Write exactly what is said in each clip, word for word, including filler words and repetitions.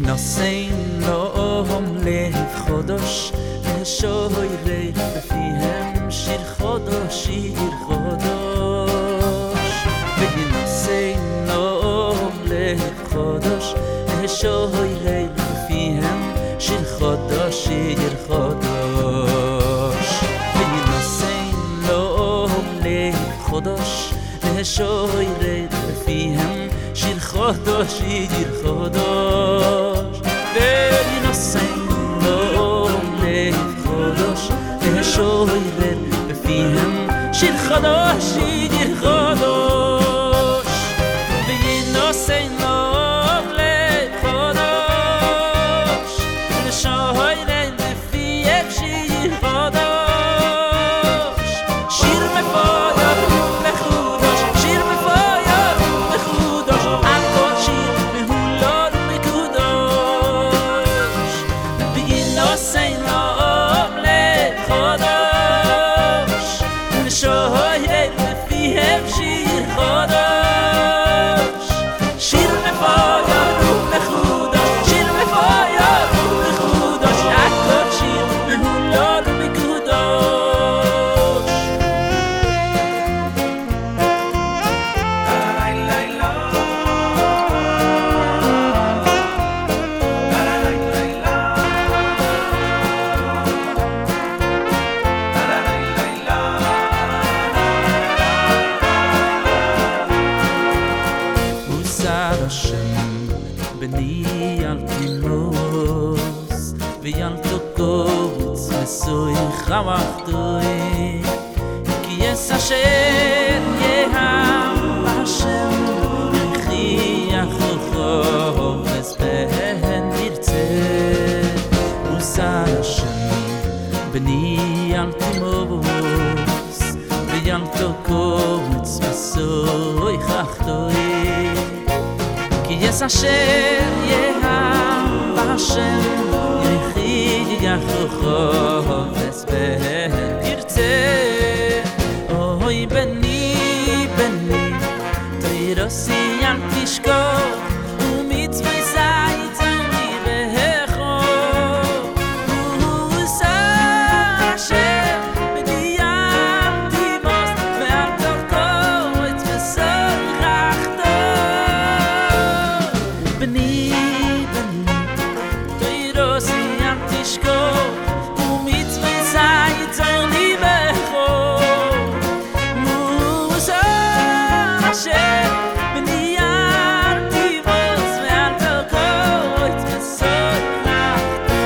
נוסעים לאום לב חודש שוירי בפיהם שיר חודש שיר חודש ונוסעים לאום לב חודש שוירי בפיהם שיר חודש שיר חודש ונוסעים לאום לב חודש שוירי בפיהם שיר חודש שיר חודש ונוסעים לאום לב חודש שוירי בפיהם שיר חודש שיר חודש ונוסעים לאום לב חודש שוירי בפיהם שיר חודש שיר מפויר מחודש שיר מפויר מחודש הכל שיר מהולל ומקודש ונוסעים לאום לב חודש שוירי בפיהם שיר חודש שיר מפויר ומחודש שיר מפויר ומחודש הכל שיר מהולל ומקודש מוסר השם בני אל תמוס ואל תקוץ מסוי חווחתוי כי יש אשר יהם השם יכריח וחופש בהן ירצה מוסר השם בני אל תמוס ואל תקוץ מסוי חווחתוי כי יש אשר יהם השם יכריח וחופש בהן ירצה אוי בני בני תירוסי אל תשכח ומצווי זית אני בהחוק ומוסר השם בני אל תימוס ואל תקוץ בסוד חכתו בני בני תירוסי אל תשכח ומצווי זית אני בהחוק מוסר השם בני אל תימוס ואל תקוץ בסוד חכתו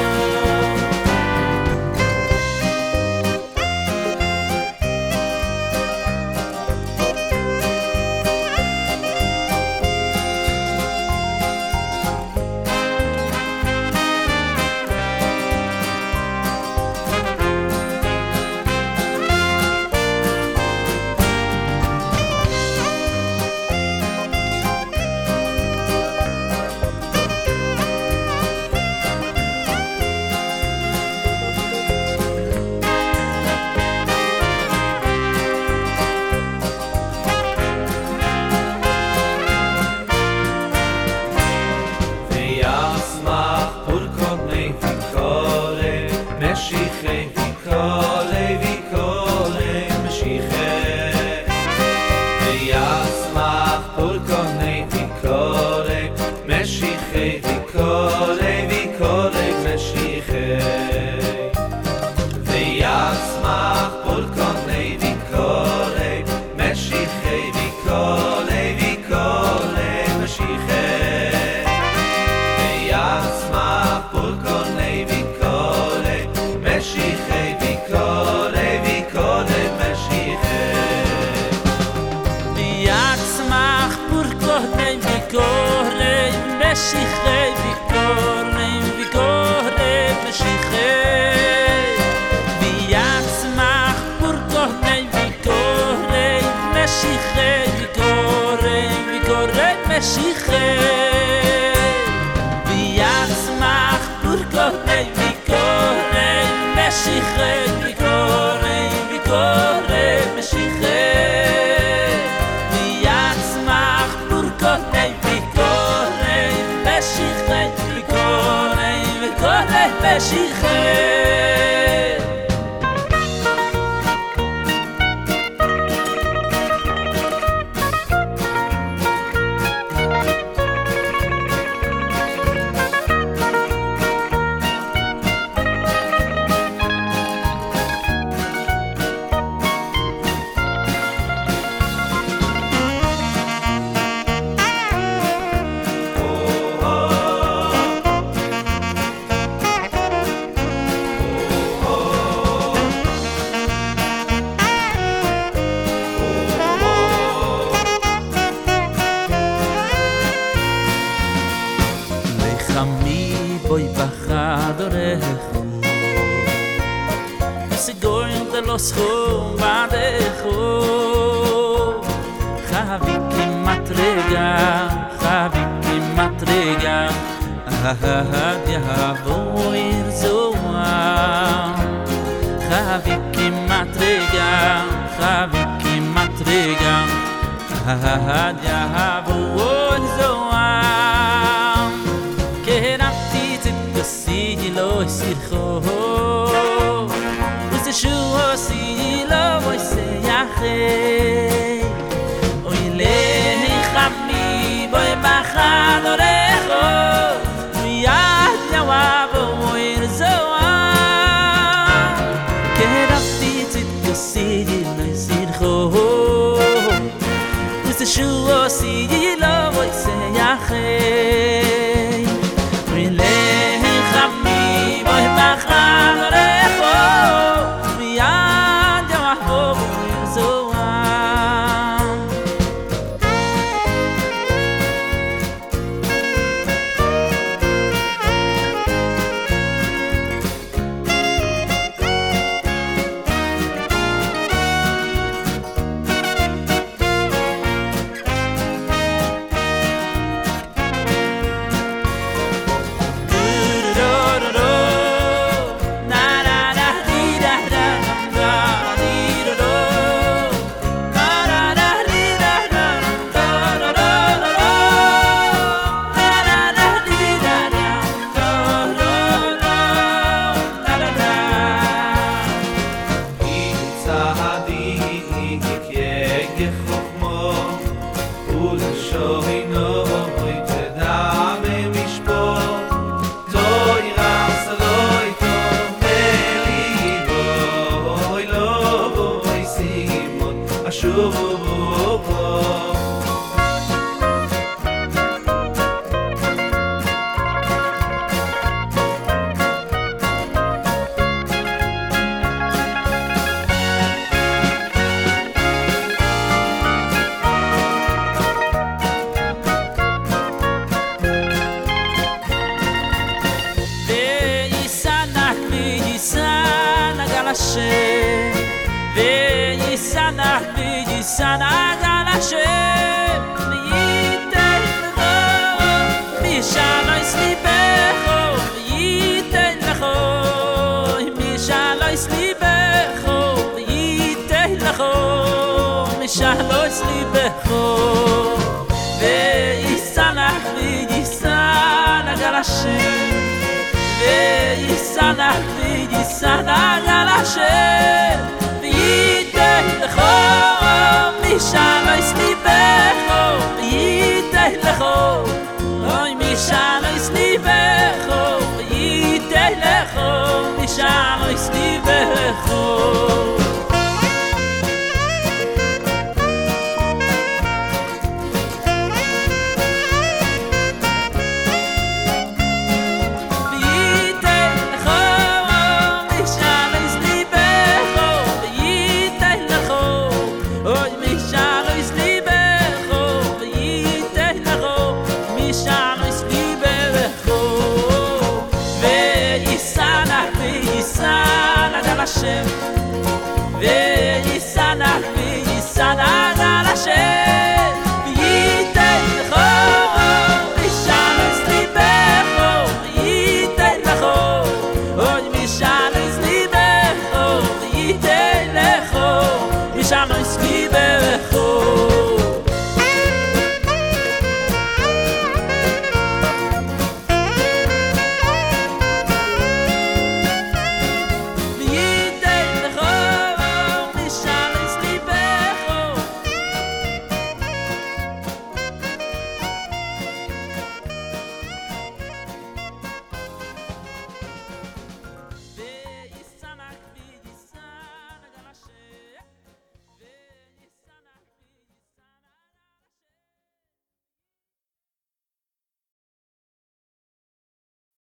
וישמח פורקוני ויקולי משיחי ויקולי ויקולי משיחי וישמח פורקוני ויקולי משיחי ויקולי ויקולי משיחי וישמח פורקוני ויקולי משיחי ויקולי ויקולי משיחי וישמח פורקוני ויקולי משיחי ויקולי ויקולי משיחי ויצמח פורקוני ויקולי משיחי ויקולי ויקולי משיחי ויצמח פורקוני ויקולי משיחי ויקולי ויקולי משיחי ויצמח פורקוני ויקולי משיחי ויקולי ויקולי משיחי ויצמח פורקוני ויקולי משיחי ויקולי Meshiche Chami boy bachadorecho Se goin de los chum badecho Chavi ki matrega Chavi ki matrega Ahad yavoir zoa Chavi ki matrega Chavi ki matrega Ahad yavoir zoa Lo sircho Us shu si lo voy se yache Oy le khami boy bachadorecho Yad yawavo irzoa Kerafti tzit kasidi lo sircho Us shu si lo voy se yache Oy le Hashem Ve'yisanach ve'yisanach al Hashem V'yitein lecho Mishalo yislibecho V'yitein lecho Mishalo yislibecho V'yitein lecho Mishalo yislibecho Ve'yisanach ve'yisanach al Hashem Ve'yisanach ve'yisanach al Hashem V'yitein lecho Mishalo yislibecho V'yitein lecho Oy Mishalo yislibecho V'yitein lecho Mishalo yislibecho Hashem Ve'yisanach ve'yisanach al Hashem V'yitein lecho Mishalo yislibecho V'yitein lecho Oy Mishalo yislibecho V'yitein lecho Mishalo yislibecho